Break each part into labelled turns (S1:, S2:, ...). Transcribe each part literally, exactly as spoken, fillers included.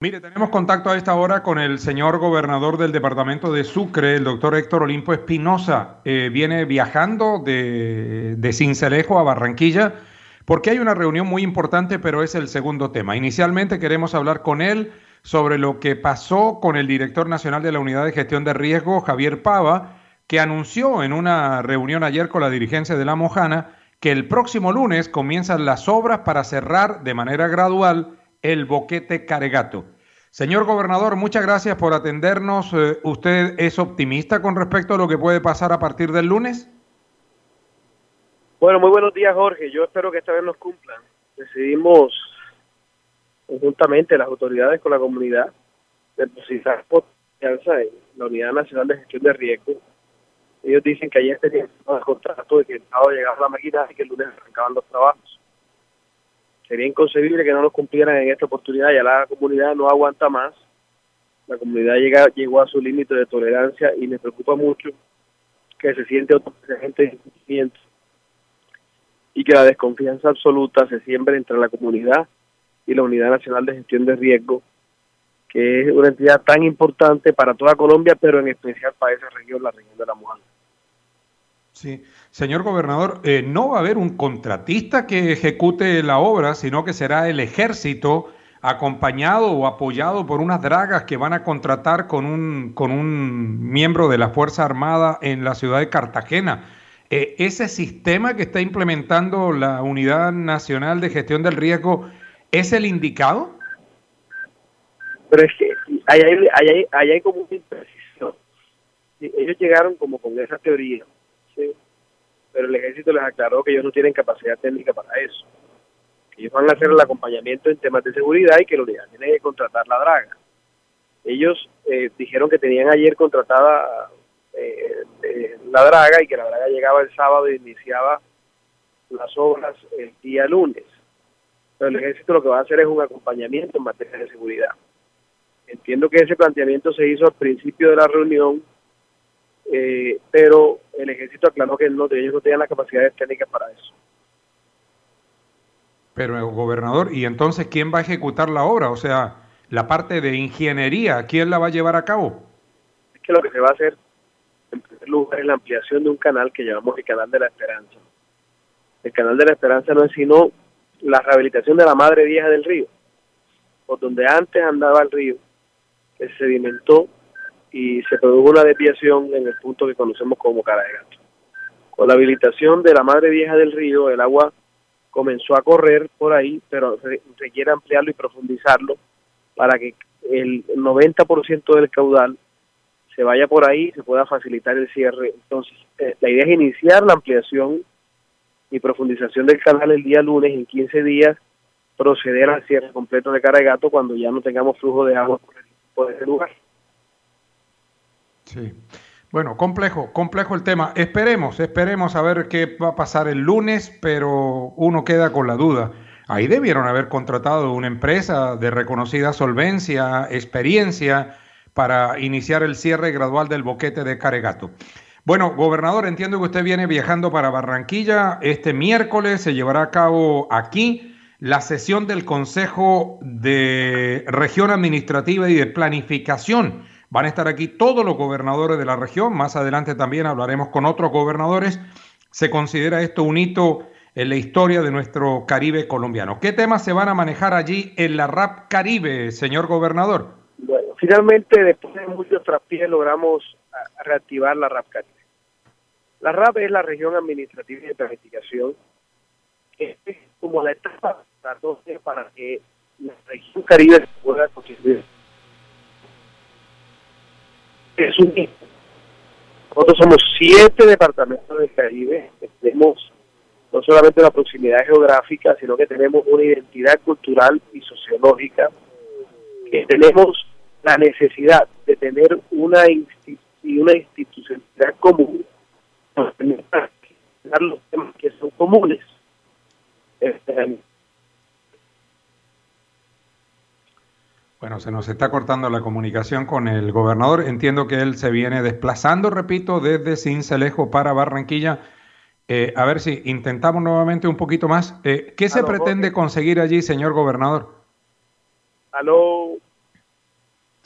S1: Mire, tenemos contacto a esta hora con el señor gobernador del departamento de Sucre, el doctor Héctor Olimpo Espinosa. Eh, viene viajando de, de Sincelejo a Barranquilla porque hay una reunión muy importante, pero es el segundo tema. Inicialmente queremos hablar con él sobre lo que pasó con el director nacional de la Unidad de Gestión de Riesgo, Javier Pava, que anunció en una reunión ayer con la dirigencia de La Mojana que el próximo lunes comienzan las obras para cerrar de manera gradual el boquete Caregato. Señor gobernador, muchas gracias por atendernos. Eh, ¿Usted es optimista con respecto a lo que puede pasar a partir del lunes?
S2: Bueno, muy buenos días, Jorge. Yo espero que esta vez nos cumplan. Decidimos conjuntamente las autoridades con la comunidad depositar confianza en la Unidad Nacional de Gestión de Riesgo. Ellos dicen que ayer tenían el contrato de que el sábado llegaba la máquina y que el lunes arrancaban los trabajos. Sería inconcebible que no nos cumplieran en esta oportunidad. Ya la comunidad no aguanta más. La comunidad llega, llegó a su límite de tolerancia y me preocupa mucho que se siente otro presente de incumplimiento y que la desconfianza absoluta se siembre entre la comunidad y la Unidad Nacional de Gestión de Riesgo, que es una entidad tan importante para toda Colombia, pero en especial para esa región, la región de La Mojana.
S1: Sí, señor gobernador, eh, no va a haber un contratista que ejecute la obra, sino que será el ejército acompañado o apoyado por unas dragas que van a contratar con un, con un miembro de la Fuerza Armada en la ciudad de Cartagena. Eh, ¿Ese sistema que está implementando la Unidad Nacional de Gestión del Riesgo es el indicado?
S2: Pero es que ahí hay, ahí hay, ahí hay como una imprecisión. Ellos llegaron como con esa teoría, ¿sí? Pero el ejército les aclaró que ellos no tienen capacidad técnica para eso. Que ellos van a hacer el acompañamiento en temas de seguridad y que la unidad tiene que contratar la draga. Ellos eh, dijeron que tenían ayer contratada eh, eh, la draga y que la draga llegaba el sábado e iniciaba las obras el día lunes. Pero el ejército lo que va a hacer es un acompañamiento en materia de seguridad. Entiendo que ese planteamiento se hizo al principio de la reunión, eh, pero el ejército aclaró que no, ellos no tenían las capacidades técnicas para eso.
S1: Pero, gobernador, ¿y entonces quién va a ejecutar la obra? O sea, la parte de ingeniería, ¿quién la va a llevar a cabo?
S2: Es que lo que se va a hacer, en primer lugar, es la ampliación de un canal que llamamos el Canal de la Esperanza. El Canal de la Esperanza no es sino la rehabilitación de la madre vieja del río, por donde antes andaba el río, que se sedimentó y se produjo una desviación en el punto que conocemos como Caregato. Con la habilitación de la madre vieja del río, el agua comenzó a correr por ahí, pero se requiere ampliarlo y profundizarlo para que el noventa por ciento del caudal se vaya por ahí y se pueda facilitar el cierre. Entonces, eh, la idea es iniciar la ampliación y profundización del canal el día lunes, en quince días, proceder al cierre completo de Caregato cuando ya no tengamos flujo de agua por, el, por ese lugar.
S1: Sí. Bueno, complejo, complejo el tema. Esperemos, esperemos a ver qué va a pasar el lunes, pero uno queda con la duda. Ahí debieron haber contratado una empresa de reconocida solvencia, experiencia, para iniciar el cierre gradual del boquete de Caregato. Bueno, gobernador, entiendo que usted viene viajando para Barranquilla. Este miércoles se llevará a cabo aquí la sesión del Consejo de Región Administrativa y de Planificación. Van a estar aquí todos los gobernadores de la región. Más adelante también hablaremos con otros gobernadores. Se considera esto un hito en la historia de nuestro Caribe colombiano. ¿Qué temas se van a manejar allí en la R A P Caribe, señor gobernador?
S2: Bueno, finalmente, después de muchos traspiés, logramos reactivar la R A P Caribe. La R A P es la Región Administrativa de Planificación. Es como la etapa para que la región Caribe se pueda constituir. Es un Nosotros somos siete departamentos del Caribe, tenemos no solamente una proximidad geográfica, sino que tenemos una identidad cultural y sociológica, que tenemos la necesidad de tener una, insti una institucionalidad común para dar los temas que son comunes. Este,
S1: Bueno, se nos está cortando la comunicación con el gobernador. Entiendo que él se viene desplazando, repito, desde Sincelejo para Barranquilla. Eh, a ver si intentamos nuevamente un poquito más. Eh, ¿Qué se
S2: Aló,
S1: pretende
S2: Jorge.
S1: conseguir allí, señor gobernador?
S2: Aló.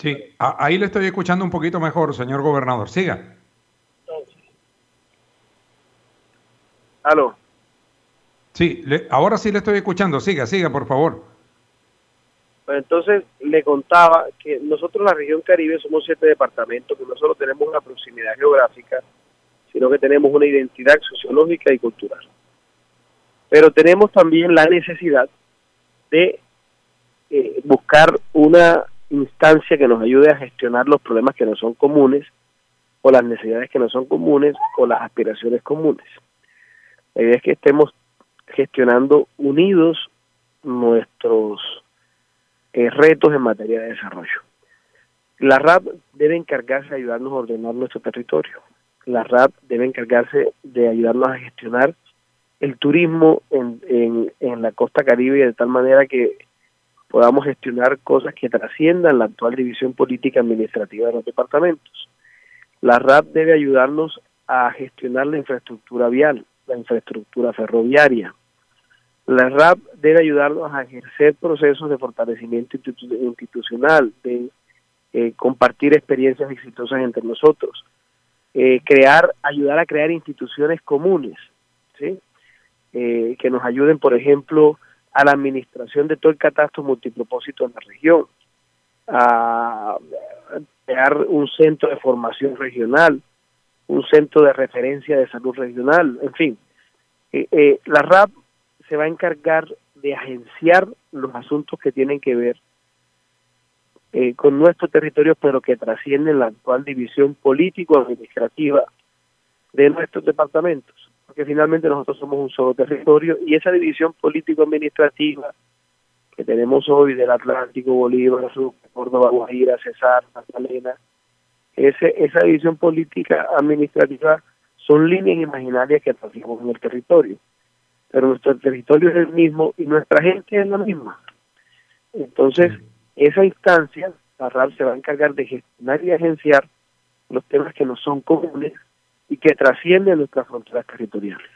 S1: Sí, a, ahí le estoy escuchando un poquito mejor, señor gobernador. Siga.
S2: ¿Aló?
S1: Sí, le, ahora sí le estoy escuchando. Siga, siga, por favor.
S2: Pues entonces le contaba que nosotros en la región Caribe somos siete departamentos, que no solo tenemos una proximidad geográfica, sino que tenemos una identidad sociológica y cultural. Pero tenemos también la necesidad de eh, buscar una instancia que nos ayude a gestionar los problemas que no son comunes, o las necesidades que no son comunes, o las aspiraciones comunes. La idea es que estemos gestionando unidos nuestros eh, retos en materia de desarrollo. La R A P debe encargarse de ayudarnos a ordenar nuestro territorio. La R A P debe encargarse de ayudarnos a gestionar el turismo en, en, en la costa caribe de tal manera que podamos gestionar cosas que trasciendan la actual división política administrativa de los departamentos. La R A P debe ayudarnos a gestionar la infraestructura vial, la infraestructura ferroviaria. La R A P debe ayudarnos a ejercer procesos de fortalecimiento institu- institucional, de eh, compartir experiencias exitosas entre nosotros, eh, crear, ayudar a crear instituciones comunes, ¿sí? Eh, que nos ayuden, por ejemplo, a la administración de todo el catastro multipropósito en la región, a crear un centro de formación regional, un centro de referencia de salud regional, en fin. Eh, eh, la R A P se va a encargar de agenciar los asuntos que tienen que ver eh, con nuestro territorio, pero que trascienden la actual división político-administrativa de nuestros departamentos, porque finalmente nosotros somos un solo territorio, y esa división político-administrativa que tenemos hoy del Atlántico, Bolívar, Sucre, Córdoba, Guajira, Cesar, Magdalena, ese, esa división política administrativa son líneas imaginarias que trazamos en el territorio, pero nuestro territorio es el mismo y nuestra gente es la misma. Entonces, sí. esa instancia, la R A P se va a encargar de gestionar y agenciar los temas que nos son comunes y que trascienden nuestras fronteras territoriales.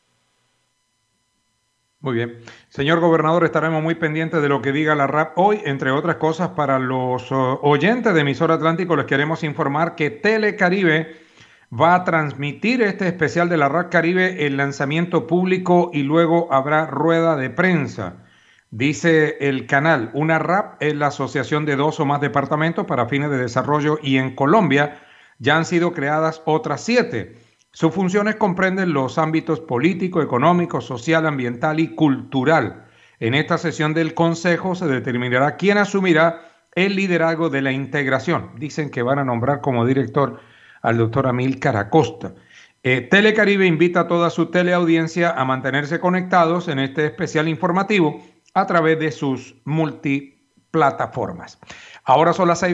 S1: Muy bien. Señor gobernador, estaremos muy pendientes de lo que diga la R A P hoy. Entre otras cosas, para los uh, oyentes de Emisora Atlántico, les queremos informar que Telecaribe va a transmitir este especial de la R A P Caribe, el lanzamiento público, y luego habrá rueda de prensa. Dice el canal, una R A P es la asociación de dos o más departamentos para fines de desarrollo, y en Colombia ya han sido creadas otras siete. Sus funciones comprenden los ámbitos político, económico, social, ambiental y cultural. En esta sesión del Consejo se determinará quién asumirá el liderazgo de la integración. Dicen que van a nombrar como director al doctor Amílcar Acosta. Eh, Telecaribe invita a toda su teleaudiencia a mantenerse conectados en este especial informativo a través de sus multiplataformas. Ahora son las seis.